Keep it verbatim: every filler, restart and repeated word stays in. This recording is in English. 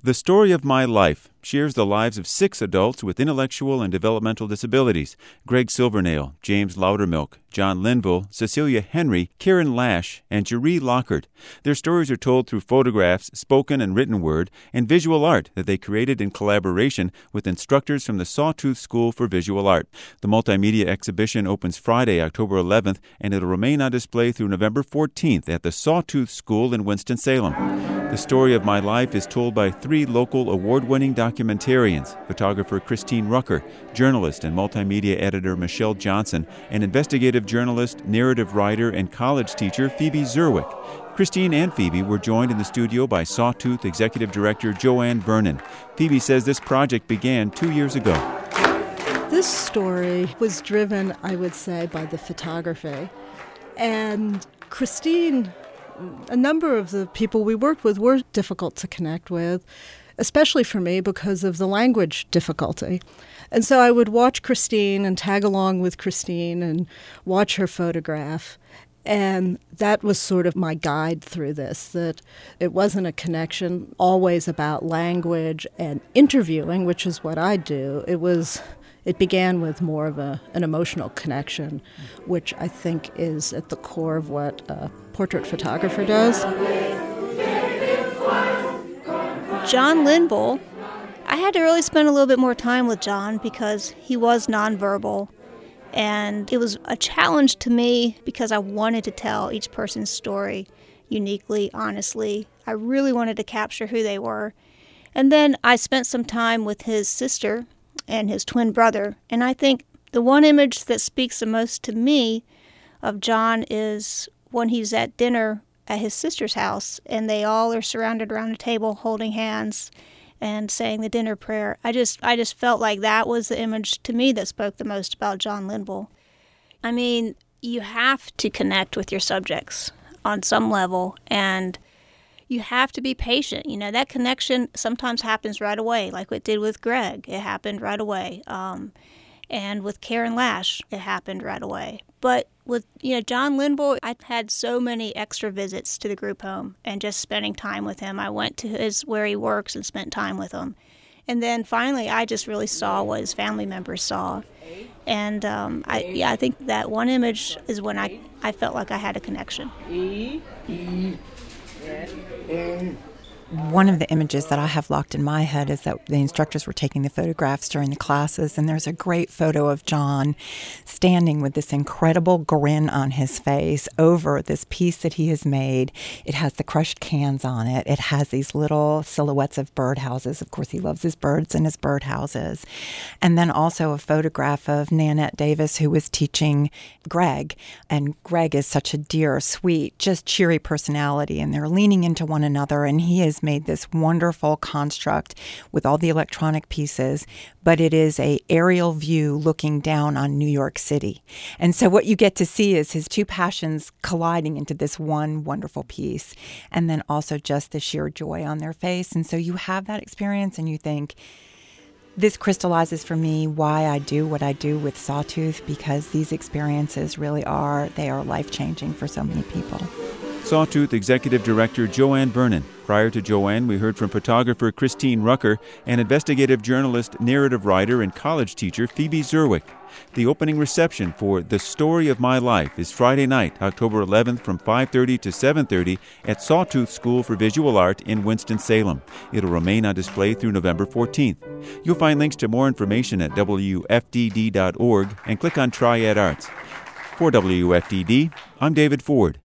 The Story of My Life shares the lives of six adults with intellectual and developmental disabilities: Greg Silvernail, James Loudermilk, John Linville, Cecilia Henry, Karen Lash, and Jeree Lockhart. Their stories are told through photographs, spoken and written word, and visual art that they created in collaboration with instructors from the Sawtooth School for Visual Art. The multimedia exhibition opens Friday, October eleventh, and it'll remain on display through November fourteenth at the Sawtooth School in Winston-Salem. The Story of My Life is told by three local award-winning documentarians: photographer Christine Rucker, journalist and multimedia editor Michelle Johnson, and investigative journalist, narrative writer, and college teacher Phoebe Zerwick. Christine and Phoebe were joined in the studio by Sawtooth Executive Director Joanne Vernon. Phoebe says this project began two years ago. This story was driven, I would say, by the photography. And Christine, a number of the people we worked with were difficult to connect with, especially for me because of the language difficulty. And so I would watch Christine and tag along with Christine and watch her photograph. And that was sort of my guide through this, that it wasn't a connection always about language and interviewing, which is what I do. It was, it began with more of a, an emotional connection, which I think is at the core of what a portrait photographer does. John Linville, I had to really spend a little bit more time with John because he was nonverbal. And it was a challenge to me because I wanted to tell each person's story uniquely, honestly. I really wanted to capture who they were. And then I spent some time with his sister and his twin brother. And I think the one image that speaks the most to me of John is when he's at dinner at his sister's house and they all are surrounded around a table holding hands and saying the dinner prayer. I just I just felt like that was the image to me that spoke the most about John Linville. I mean, you have to connect with your subjects on some level, and you have to be patient. You know, that connection sometimes happens right away, like it did with Greg. It happened right away. Um, and with Karen Lash, it happened right away. But with, you know, John Linville, I had so many extra visits to the group home and just spending time with him. I went to his where he works and spent time with him. And then finally, I just really saw what his family members saw. And um, I, yeah, I think that one image is when I, I felt like I had a connection. One of the images that I have locked in my head is that the instructors were taking the photographs during the classes, and there's a great photo of John standing with this incredible grin on his face over this piece that he has made. It has the crushed cans on it. It has these little silhouettes of birdhouses. Of course, he loves his birds and his birdhouses. And then also a photograph of Nanette Davis, who was teaching Greg. And Greg is such a dear, sweet, just cheery personality, and they're leaning into one another, and he is made this wonderful construct with all the electronic pieces, but it is a aerial view looking down on New York City. And so what you get to see is his two passions colliding into this one wonderful piece, and then also just the sheer joy on their face. And so you have that experience and you think, this crystallizes for me why I do what I do with Sawtooth, because these experiences really are, they are life-changing for so many people. Sawtooth Executive Director Joanne Vernon. Prior to Joanne, we heard from photographer Christine Rucker and investigative journalist, narrative writer, and college teacher Phoebe Zerwick. The opening reception for The Story of My Life is Friday night, October eleventh from five thirty to seven thirty at Sawtooth School for Visual Art in Winston-Salem. It'll remain on display through November fourteenth. You'll find links to more information at W F D D dot org and click on Triad Arts. For W F D D, I'm David Ford.